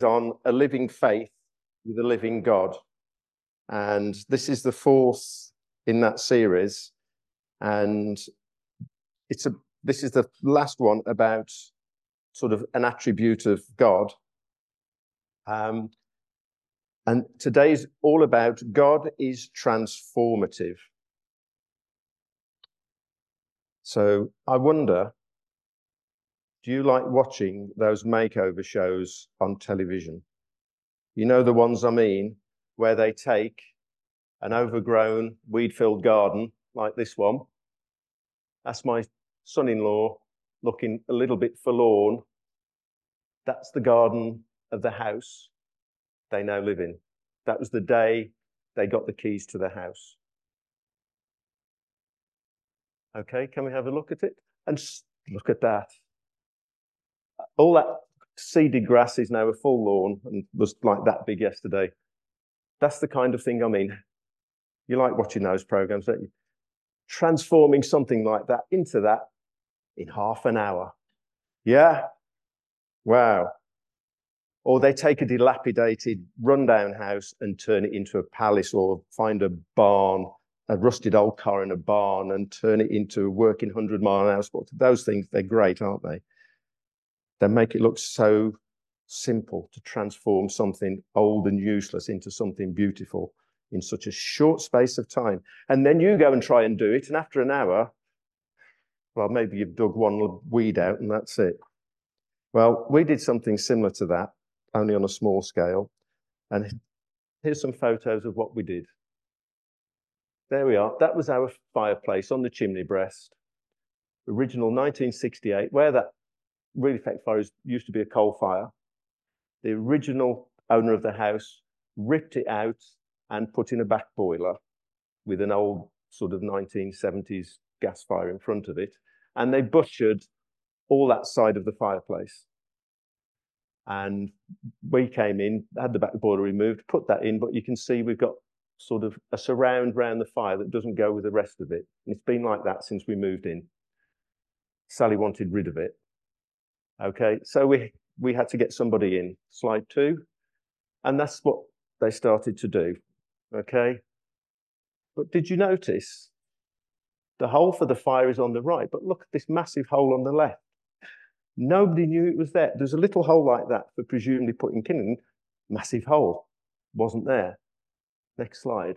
on a living faith with a living God. And this is the fourth in that series. And this is the last one about sort of an attribute of God. And today's all about God is transformative. So I wonder, do you like watching those makeover shows on television? You know the ones I mean, where they take an overgrown, weed-filled garden like this one. That's my son-in-law looking a little bit forlorn. That's the garden of the house they now live in. That was the day they got the keys to the house. Okay, can we have a look at it? And look at that. All that seeded grass is now a full lawn and was like that big yesterday. That's the kind of thing I mean. You like watching those programs, don't you? Transforming something like that into that in half an hour. Yeah? Wow. Or they take a dilapidated, rundown house and turn it into a palace, or find a barn, a rusted old car in a barn, and turn it into a working 100-mile-an-hour sport. Those things, they're great, aren't they? They make it look so simple to transform something old and useless into something beautiful in such a short space of time. And then you go and try and do it, and after an hour, well, maybe you've dug one weed out and that's it. Well, we did something similar to that, only on a small scale. And here's some photos of what we did. There we are. That was our fireplace on the chimney breast. Original 1968, where that really effect fire used to be a coal fire. The original owner of the house ripped it out and put in a back boiler with an old sort of 1970s gas fire in front of it. And they butchered all that side of the fireplace. And we came in, had the back boiler removed, put that in, but you can see we've got sort of a surround around the fire that doesn't go with the rest of it. And it's been like that since we moved in. Sally wanted rid of it. Okay, so we had to get somebody in. Slide 2. And that's what they started to do. Okay. But did you notice the hole for the fire is on the right, but look at this massive hole on the left. Nobody knew it was there. There's a little hole like that for presumably putting kindling. Massive hole. Wasn't there. Next slide.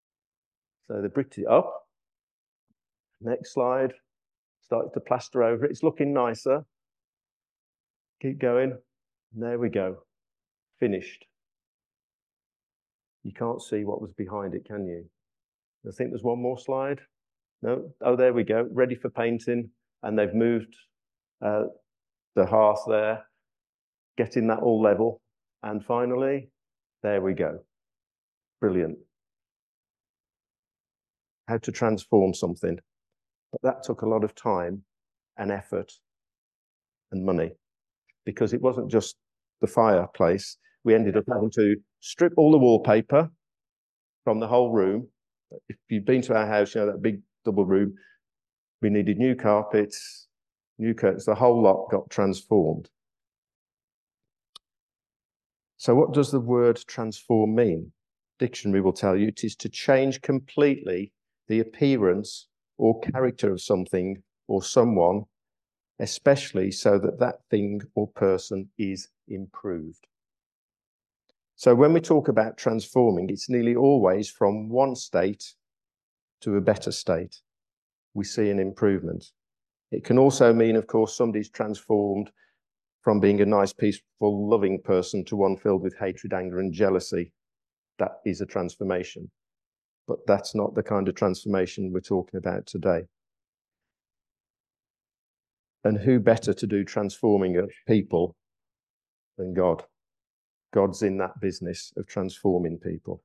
So they bricked it up. Next slide. Started to plaster over it. It's looking nicer. Keep going. And there we go. Finished. You can't see what was behind it, can you? I think there's one more slide. No? Oh, there we go. Ready for painting. And they've moved the hearth there, getting that all level. And finally, there we go. Brilliant. How to transform something. But that took a lot of time and effort and money, because it wasn't just the fireplace. We ended up having to strip all the wallpaper from the whole room. If you've been to our house, you know, that big double room, we needed new carpets, new curtains, the whole lot got transformed. So what does the word transform mean? Dictionary will tell you it is to change completely the appearance or character of something or someone, especially so that that thing or person is improved. So when we talk about transforming, it's nearly always from one state to a better state. We see an improvement. It can also mean, of course, somebody's transformed from being a nice, peaceful, loving person to one filled with hatred, anger, and jealousy. That is a transformation. But that's not the kind of transformation we're talking about today. And who better to do transforming of people than God? God's in that business of transforming people.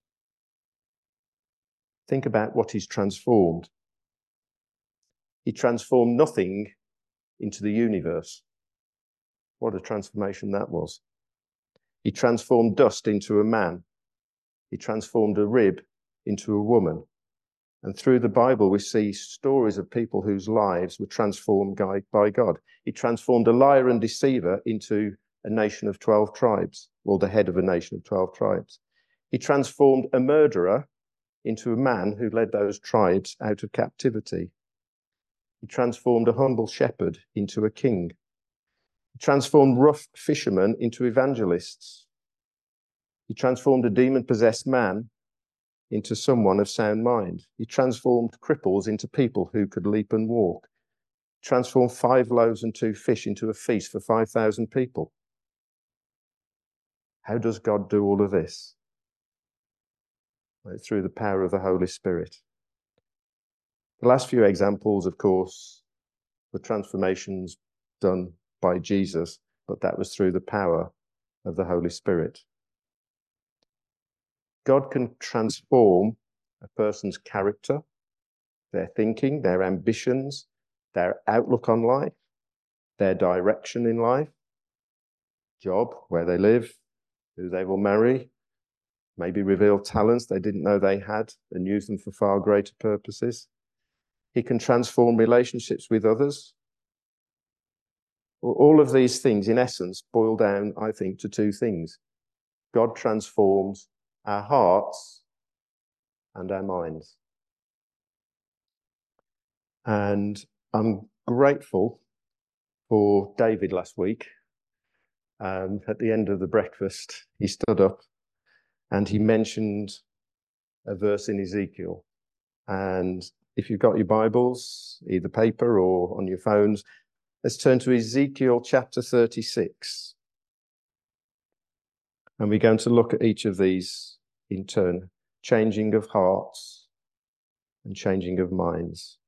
Think about what he's transformed. He transformed nothing into the universe. What a transformation that was. He transformed dust into a man. He transformed a rib into a woman. And through the Bible, we see stories of people whose lives were transformed by God. He transformed a liar and deceiver into a nation of 12 tribes, or the head of a nation of 12 tribes. He transformed a murderer into a man who led those tribes out of captivity. He transformed a humble shepherd into a king. He transformed rough fishermen into evangelists. He transformed a demon-possessed man into someone of sound mind. He transformed cripples into people who could leap and walk. He transformed 5 loaves and 2 fish into a feast for 5,000 people. How does God do all of this? Well, through the power of the Holy Spirit. The last few examples, of course, were transformations done by Jesus, but that was through the power of the Holy Spirit. God can transform a person's character, their thinking, their ambitions, their outlook on life, their direction in life, job, where they live, who they will marry, maybe reveal talents they didn't know they had and use them for far greater purposes. He can transform relationships with others. All of these things, in essence, boil down, I think, to 2 things. God transforms our hearts and our minds. And I'm grateful for David last week. At the end of the breakfast, he stood up and he mentioned a verse in Ezekiel. And if you've got your Bibles, either paper or on your phones, let's turn to Ezekiel chapter 36. And we're going to look at each of these in turn, changing of hearts and changing of minds.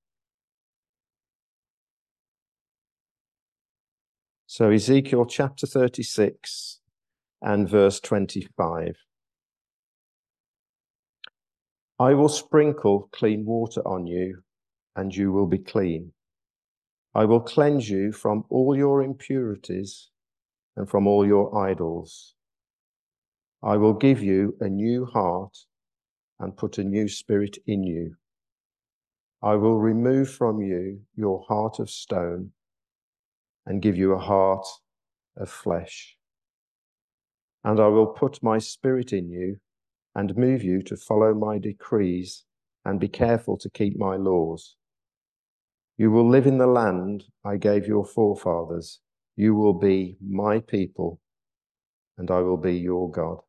So Ezekiel chapter 36 and verse 25. I will sprinkle clean water on you, and you will be clean. I will cleanse you from all your impurities and from all your idols. I will give you a new heart and put a new spirit in you. I will remove from you your heart of stone and give you a heart of flesh. And I will put my spirit in you and move you to follow my decrees and be careful to keep my laws. You will live in the land I gave your forefathers. You will be my people, and I will be your God.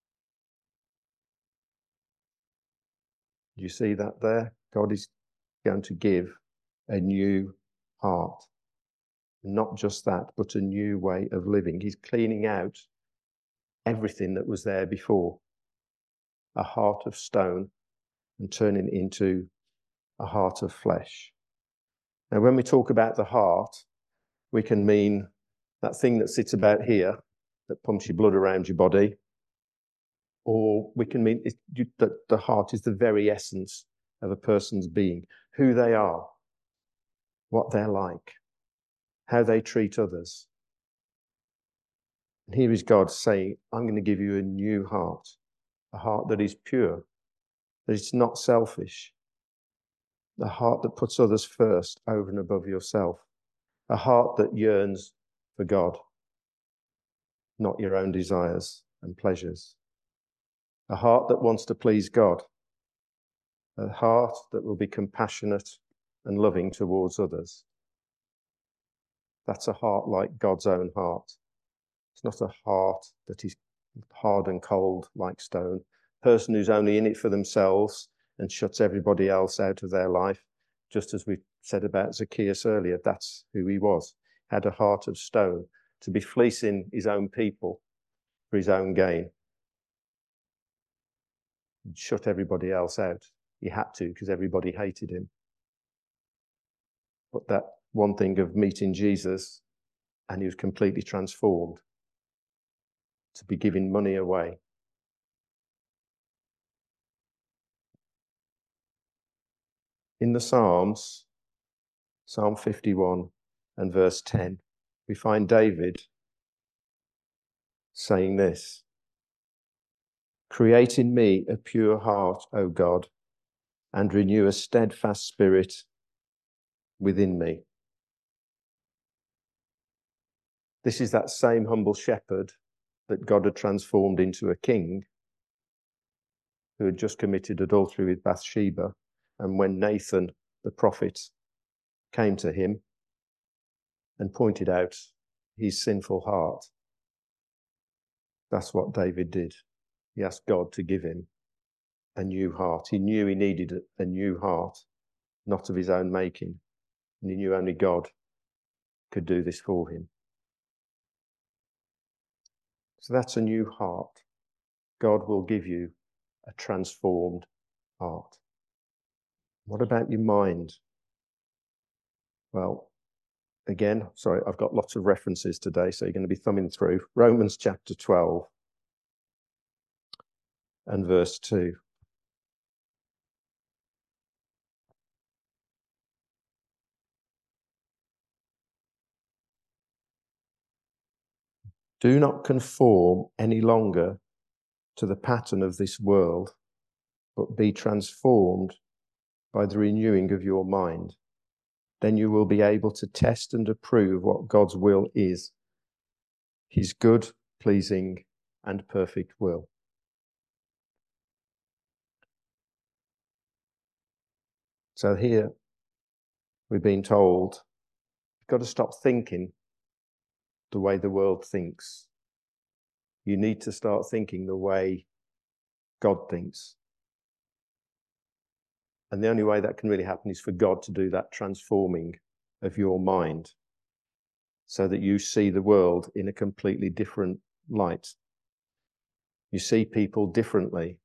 You see that there? God is going to give a new heart. Not just that, but a new way of living. He's cleaning out everything that was there before. A heart of stone and turning it into a heart of flesh. Now, when we talk about the heart, we can mean that thing that sits about here that pumps your blood around your body, or we can mean that the heart is the very essence of a person's being, who they are, what they're like, how they treat others. And here is God saying, I'm going to give you a new heart, a heart that is pure, that it's not selfish, a heart that puts others first over and above yourself, a heart that yearns for God, not your own desires and pleasures, a heart that wants to please God, a heart that will be compassionate and loving towards others. That's a heart like God's own heart. It's not a heart that is hard and cold like stone, a person who's only in it for themselves and shuts everybody else out of their life, just as we said about Zacchaeus earlier. That's who he was, had a heart of stone, to be fleecing his own people for his own gain. He'd shut everybody else out. He had to, because everybody hated him. But that one thing of meeting Jesus, and he was completely transformed to be giving money away. In the Psalms, Psalm 51 and verse 10, we find David saying this: create in me a pure heart, O God, and renew a steadfast spirit within me. This is that same humble shepherd that God had transformed into a king who had just committed adultery with Bathsheba. And when Nathan, the prophet, came to him and pointed out his sinful heart, that's what David did. He asked God to give him a new heart. He knew he needed a new heart, not of his own making. And he knew only God could do this for him. So that's a new heart. God will give you a transformed heart. What about your mind? Well, again, sorry, I've got lots of references today, so you're going to be thumbing through. Romans chapter 12 and verse 2. Do not conform any longer to the pattern of this world, but be transformed by the renewing of your mind. Then you will be able to test and approve what God's will is, his good, pleasing, and perfect will. So here we've been told, you've got to stop thinking the way the world thinks. You need to start thinking the way God thinks. And the only way that can really happen is for God to do that transforming of your mind so that you see the world in a completely different light. You see people differently.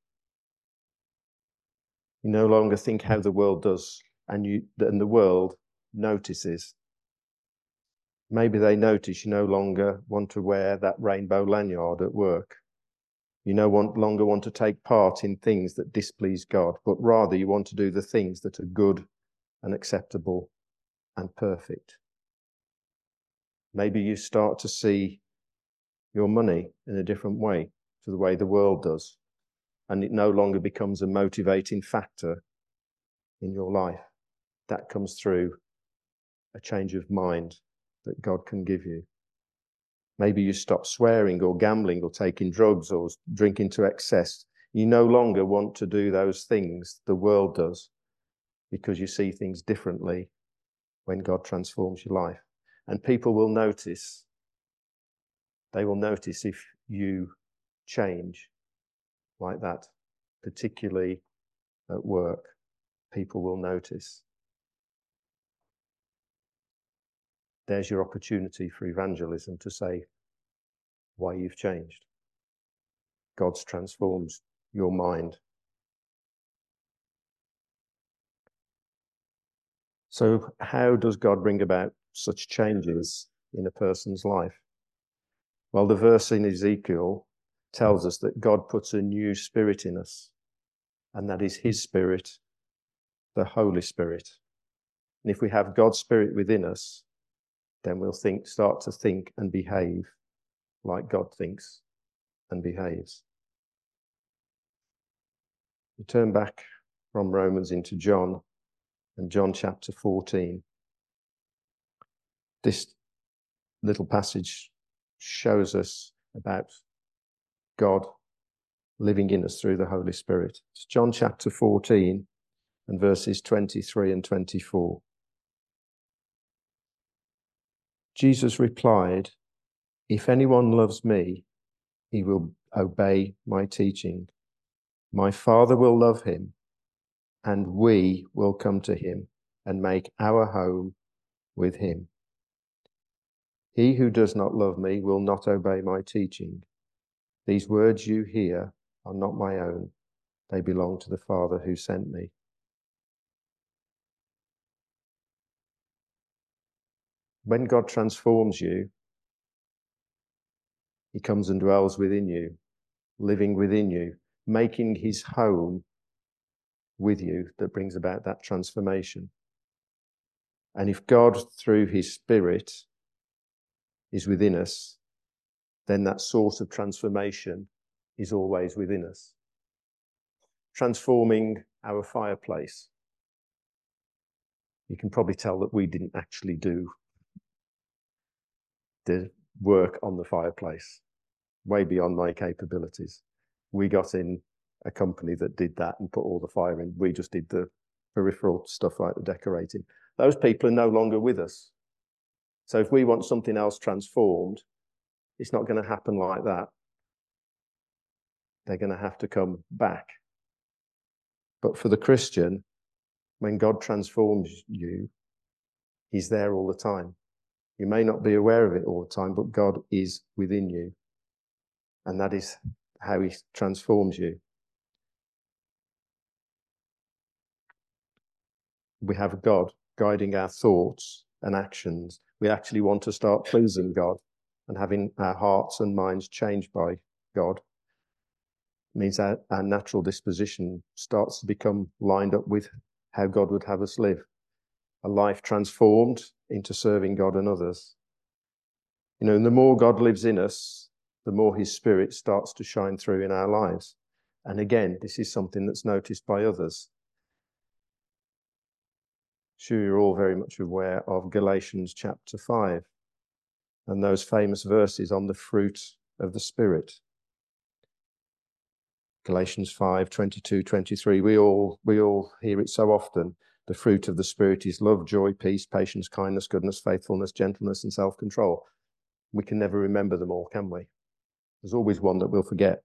You no longer think how the world does, and the world notices. Maybe they notice you no longer want to wear that rainbow lanyard at work. You no longer want to take part in things that displease God, but rather you want to do the things that are good and acceptable and perfect. Maybe you start to see your money in a different way to the way the world does, and it no longer becomes a motivating factor in your life. That comes through a change of mind that God can give you. Maybe you stop swearing or gambling or taking drugs or drinking to excess. You no longer want to do those things the world does because you see things differently when God transforms your life. And people will notice. They will notice if you change like that, particularly at work. People will notice. There's your opportunity for evangelism to say why you've changed. God's transforms your mind. So how does God bring about such changes in a person's life? Well, the verse in Ezekiel tells us that God puts a new spirit in us, and that is his spirit, the Holy Spirit. And if we have God's spirit within us, then we'll start to think and behave like God thinks and behaves. We turn back from Romans into John, and John chapter 14. This little passage shows us about God living in us through the Holy Spirit. It's John chapter 14 and verses 23 and 24. Jesus replied, "If anyone loves me, he will obey my teaching. My Father will love him, and we will come to him and make our home with him. He who does not love me will not obey my teaching. These words you hear are not my own. They belong to the Father who sent me." When God transforms you, he comes and dwells within you, living within you, making his home with you that brings about that transformation. And if God, through his Spirit, is within us, then that source of transformation is always within us. Transforming our fireplace. You can probably tell that we didn't actually do the work on the fireplace, way beyond my capabilities. We got in a company that did that and put all the fire in. We just did the peripheral stuff like the decorating. Those people are no longer with us. So if we want something else transformed, it's not going to happen like that. They're going to have to come back. But for the Christian, when God transforms you, he's there all the time. You may not be aware of it all the time, but God is within you. And that is how he transforms you. We have God guiding our thoughts and actions. We actually want to start pleasing God and having our hearts and minds changed by God. It means our natural disposition starts to become lined up with how God would have us live. A life transformed into serving God and others. You know, and the more God lives in us, the more his Spirit starts to shine through in our lives. And again, this is something that's noticed by others. Sure, you're all very much aware of Galatians chapter 5 and those famous verses on the fruit of the Spirit. Galatians 5, 22, 23. We all hear it so often. The fruit of the Spirit is love, joy, peace, patience, kindness, goodness, faithfulness, gentleness, and self-control. We can never remember them all, can we? There's always one that we'll forget.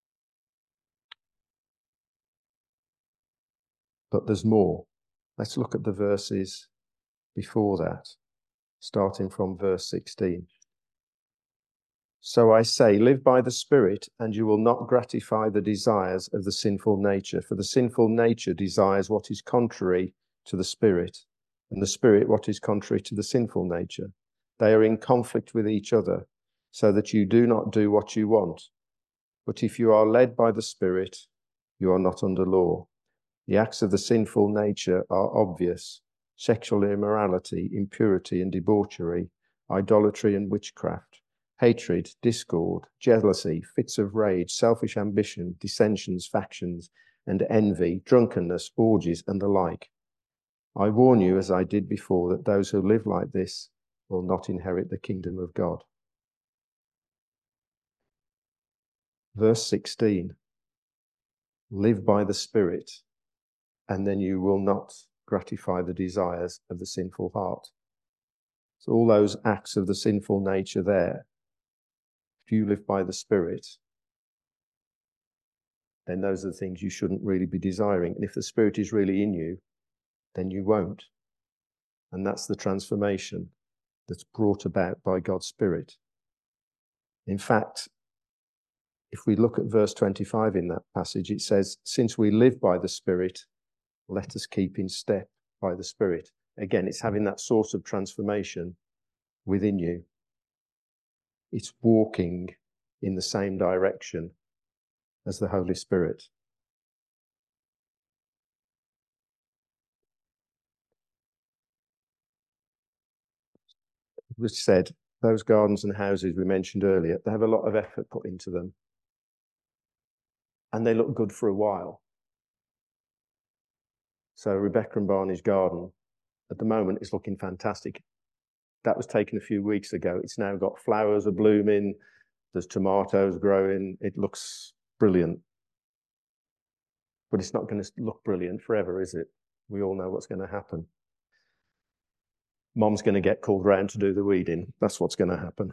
But there's more. Let's look at the verses before that, starting from verse 16. So I say, live by the Spirit, and you will not gratify the desires of the sinful nature. For the sinful nature desires what is contrary to the Spirit, and the Spirit what is contrary to the sinful nature. They are in conflict with each other, so that you do not do what you want. But if you are led by the Spirit, you are not under law. The acts of the sinful nature are obvious: sexual immorality, impurity and debauchery, idolatry and witchcraft, hatred, discord, jealousy, fits of rage, selfish ambition, dissensions, factions, and envy, drunkenness, orgies, and the like. I warn you, as I did before, that those who live like this will not inherit the kingdom of God. Verse 16, live by the Spirit, and then you will not gratify the desires of the sinful heart. So all those acts of the sinful nature there, if you live by the Spirit, then those are the things you shouldn't really be desiring. And if the Spirit is really in you, then you won't. And that's the transformation that's brought about by God's Spirit. In fact, if we look at verse 25 in that passage, it says, since we live by the Spirit, let us keep in step by the Spirit. Again, it's having that source of transformation within you. It's walking in the same direction as the Holy Spirit. Which said, those gardens and houses we mentioned earlier, they have a lot of effort put into them. And they look good for a while. So Rebecca and Barney's garden, at the moment, is looking fantastic. That was taken a few weeks ago. It's now got flowers are blooming. There's tomatoes growing. It looks brilliant. But it's not going to look brilliant forever, is it? We all know what's going to happen. Mom's going to get called round to do the weeding. That's what's going to happen.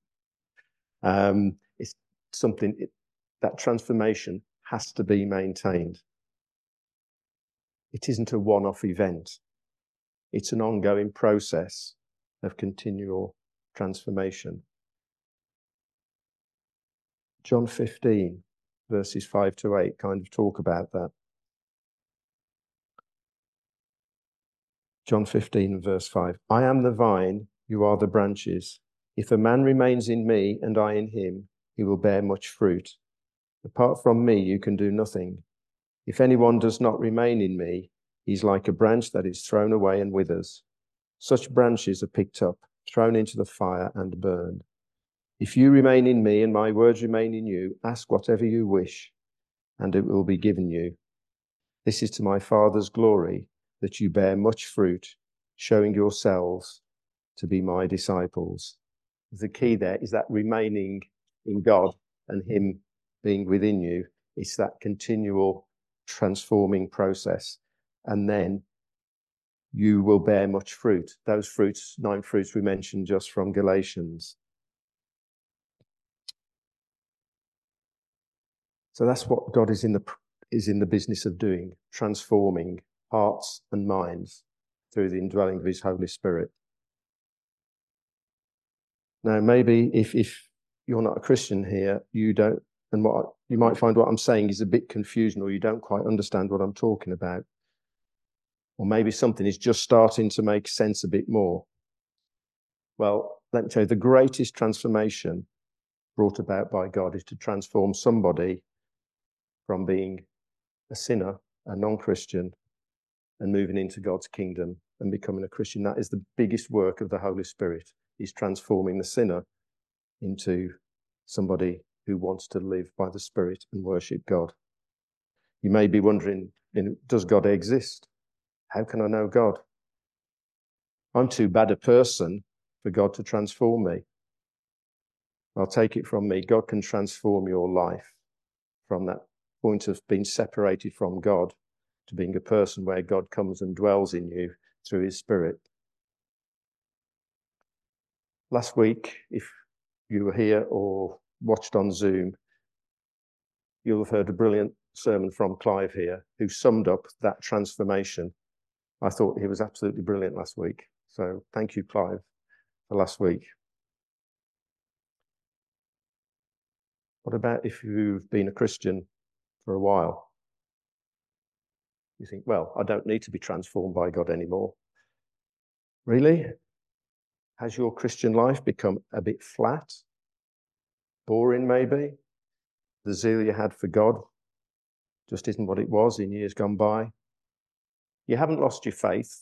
It's something, that transformation has to be maintained. It isn't a one-off event. It's an ongoing process of continual transformation. John 15, verses 5 to 8, kind of talk about that. John 15, verse 5. I am the vine, you are the branches. If a man remains in me and I in him, he will bear much fruit. Apart from me, you can do nothing. If anyone does not remain in me, he's like a branch that is thrown away and withers. Such branches are picked up, thrown into the fire and burned. If you remain in me and my words remain in you, ask whatever you wish, and it will be given you. This is to my Father's glory, that you bear much fruit, showing yourselves to be my disciples. The key there is that remaining in God and Him being within you. It's that continual transforming process. And then you will bear much fruit. Those fruits, 9 fruits we mentioned just from Galatians. So that's what God is in the business of doing, transforming hearts and minds through the indwelling of His Holy Spirit. Now, maybe if you're not a Christian here, you don't, and what you might find what I'm saying is a bit confusing, or you don't quite understand what I'm talking about. Or maybe something is just starting to make sense a bit more. Well, let me tell you, the greatest transformation brought about by God is to transform somebody from being a sinner, a non-Christian, and moving into God's kingdom and becoming a Christian. That is the biggest work of the Holy Spirit, is transforming the sinner into somebody who wants to live by the Spirit and worship God. You may be wondering, does God exist? How can I know God? I'm too bad a person for God to transform me. I'll take it from me. God can transform your life from that point of being separated from God to being a person where God comes and dwells in you through His Spirit. Last week, if you were here or watched on Zoom, you'll have heard a brilliant sermon from Clive here, who summed up that transformation. I thought he was absolutely brilliant last week. So thank you, Clive, for last week. What about if you've been a Christian for a while? You think, well, I don't need to be transformed by God anymore. Really? Has your Christian life become a bit flat? Boring, maybe? The zeal you had for God just isn't what it was in years gone by? You haven't lost your faith,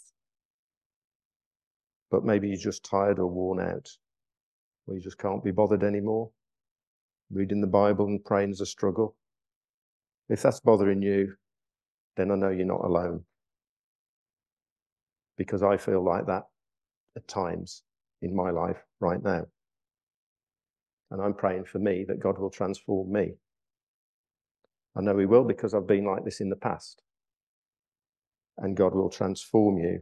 but maybe you're just tired or worn out, or you just can't be bothered anymore. Reading the Bible and praying is a struggle. If that's bothering you, then I know you're not alone. Because I feel like that at times in my life right now. And I'm praying for me that God will transform me. I know He will, because I've been like this in the past. And God will transform you.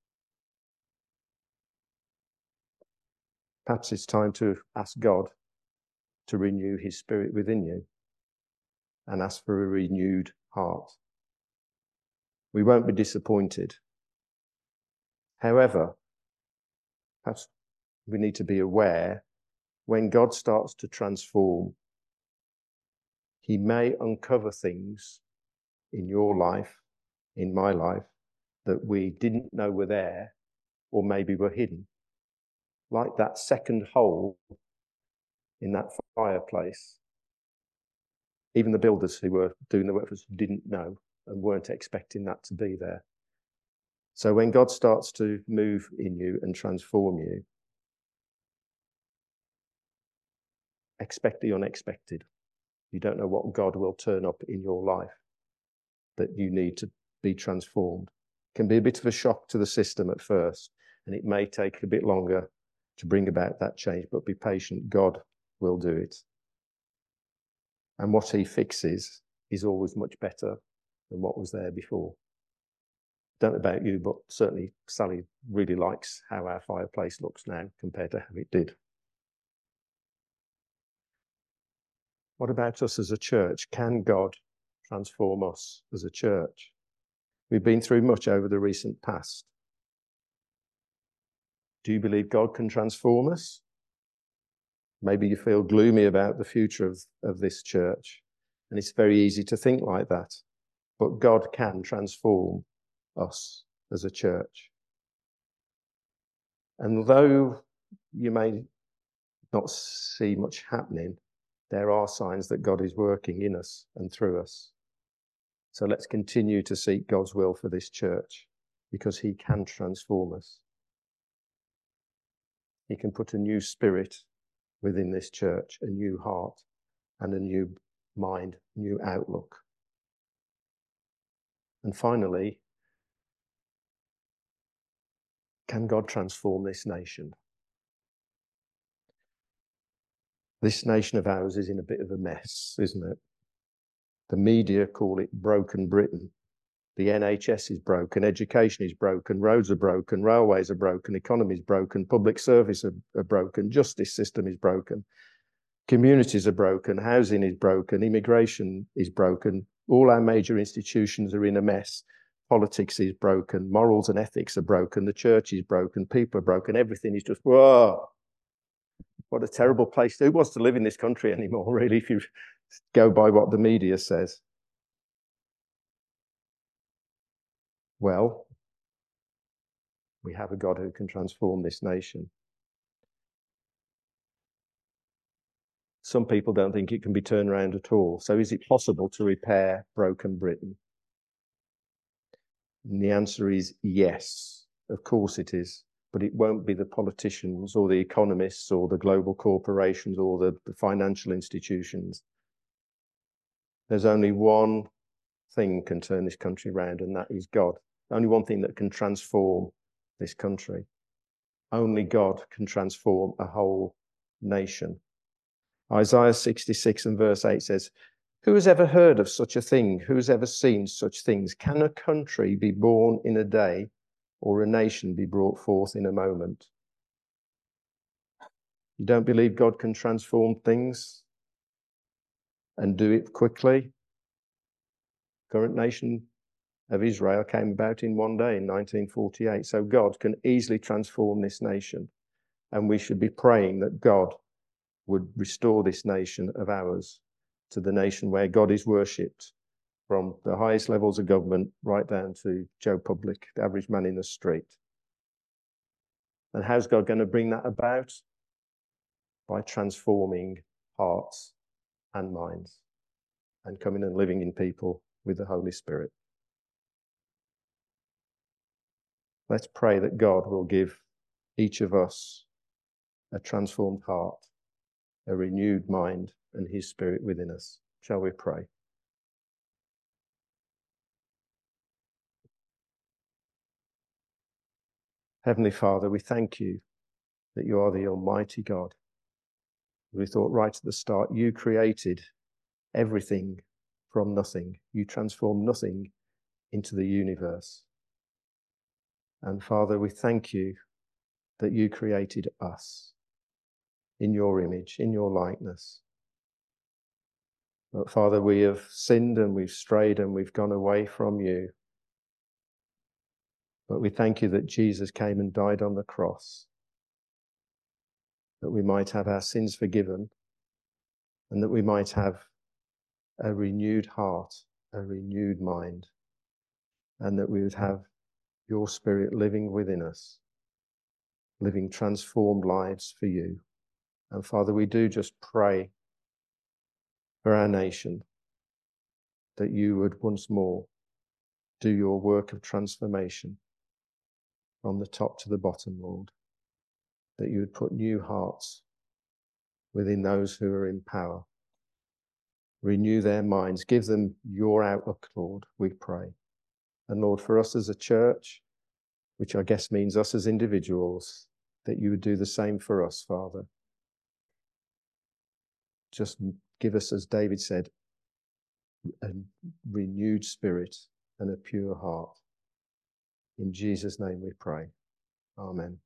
Perhaps it's time to ask God to renew His Spirit within you and ask for a renewed heart. We won't be disappointed. However, perhaps we need to be aware when God starts to transform, He may uncover things in your life, in my life, that we didn't know were there, or maybe were hidden. Like that second hole in that fireplace. Even the builders who were doing the work for us didn't know and weren't expecting that to be there. So when God starts to move in you and transform you, expect the unexpected. You don't know what God will turn up in your life that you need to be transformed. It can be a bit of a shock to the system at first, and it may take a bit longer to bring about that change, but be patient. God will do it. And what He fixes is always much better than what was there before. Don't know about you, but certainly Sally really likes how our fireplace looks now compared to how it did. What about us as a church? Can God transform us as a church? We've been through much over the recent past. Do you believe God can transform us? Maybe you feel gloomy about the future of this church, and it's very easy to think like that. But God can transform us as a church. And though you may not see much happening, there are signs that God is working in us and through us. So let's continue to seek God's will for this church, because He can transform us. He can put a new spirit within this church, a new heart and a new mind, new outlook. And finally, can God transform this nation? This nation of ours is in a bit of a mess, isn't it? The media call it broken Britain. The NHS is broken, education is broken, roads are broken, railways are broken, economy is broken, public service are broken, justice system is broken, communities are broken, housing is broken, immigration is broken. All our major institutions are in a mess. Politics is broken, morals and ethics are broken, the church is broken, people are broken, everything is just, whoa. What a terrible place. Who wants to live in this country anymore, really, if you go by what the media says? Well, we have a God who can transform this nation. Some people don't think it can be turned around at all. So is it possible to repair broken Britain? And the answer is yes, of course it is. But it won't be the politicians or the economists or the global corporations or the financial institutions. There's only one thing can turn this country around, and that is God. Only one thing that can transform this country. Only God can transform a whole nation. Isaiah 66 and verse 8 says, "Who has ever heard of such a thing? Who has ever seen such things? Can a country be born in a day, or a nation be brought forth in a moment?" You don't believe God can transform things and do it quickly? Current nation of Israel came about in one day in 1948. So God can easily transform this nation. And we should be praying that God would restore this nation of ours to the nation where God is worshipped, from the highest levels of government right down to Joe Public, the average man in the street. And how's God going to bring that about? By transforming hearts and minds and coming and living in people with the Holy Spirit. Let's pray that God will give each of us a transformed heart, a renewed mind, and his Spirit within us. Shall we pray? Heavenly Father, we thank you that you are the Almighty God. We thought right at the start, you created everything from nothing. You transformed nothing into the universe. And Father, we thank you that you created us in your image, in your likeness. But Father, we have sinned and we've strayed and we've gone away from you. But we thank you that Jesus came and died on the cross, that we might have our sins forgiven and that we might have a renewed heart, a renewed mind, and that we would have your Spirit living within us, living transformed lives for you. And Father, we do just pray for our nation, that you would once more do your work of transformation from the top to the bottom, Lord, that you would put new hearts within those who are in power. Renew their minds, give them your outlook, Lord, we pray. And Lord, for us as a church, which I guess means us as individuals, that you would do the same for us, Father. Just give us, as David said, a renewed spirit and a pure heart. In Jesus' name we pray. Amen.